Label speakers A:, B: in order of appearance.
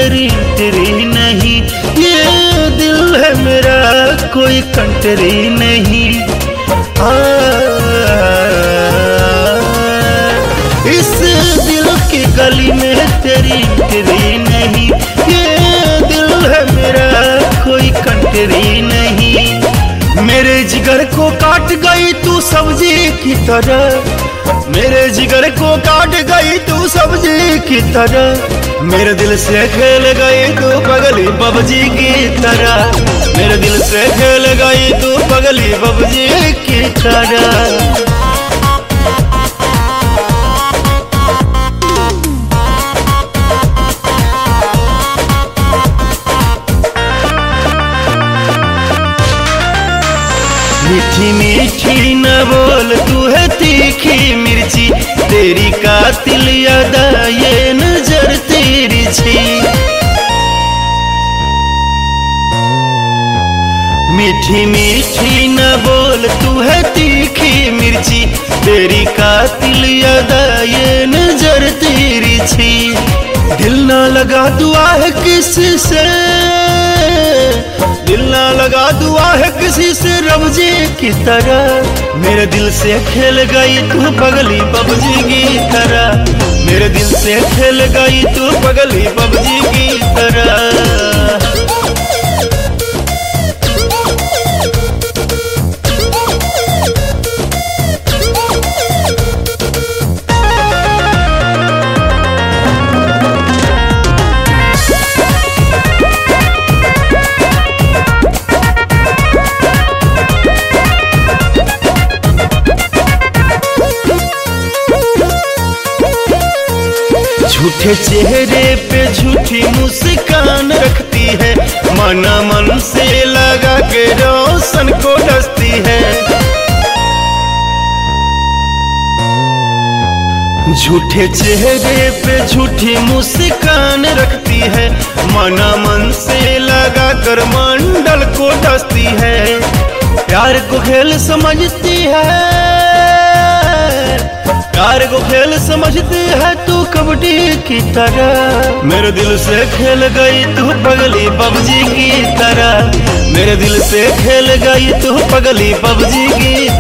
A: तेरी तेरी नहीं, ये दिल है मेरा कोई कंट्री नहीं। इस दिल की गली में तेरी तेरी नहीं, ये दिल है मेरा कोई कंट्री नहीं। मेरे जिगर को काट गई तू सब्जी की तरह, मेरे जिगर को काट गई तू सब्जी की तरह। मेरे दिल से खेल गई तू पगली पबजी की तरह, मेरे दिल से खेल गई तू पगली पबजी की तरह। मीठी मीठी न बोल तू है तीखी मिर्ची, तेरी कातिल यादा ये नजर तेरी छी। मीठी मीठी न बोल तू है तीखी मिर्ची, तेरी कातिल यादा ये नजर तेरी छी। दिल ना लगा दुआ है किसी से, दिल ना लगा दुआ है किसी से रब जी की तरह। मेरे दिल से खेल गई तू पगली पबजी की तरह, मेरे दिल से खेल गई तू पगली पबजी की तरह। झूठे चेहरे पे झूठी मुस्कान रखती है, मना मन से लगा के रोशन को डसती है। झूठे चेहरे पे झूठी मुस्कान रखती है, मना मन से लगा कर मंडल को डसती है। प्यार को खेल समझती है, प्यार को खेल समझती है तू कबड्डी की तरह। मेरे दिल से खेल गई तू पगली पबजी की तरह, मेरे दिल से खेल गई तू पगली पबजी की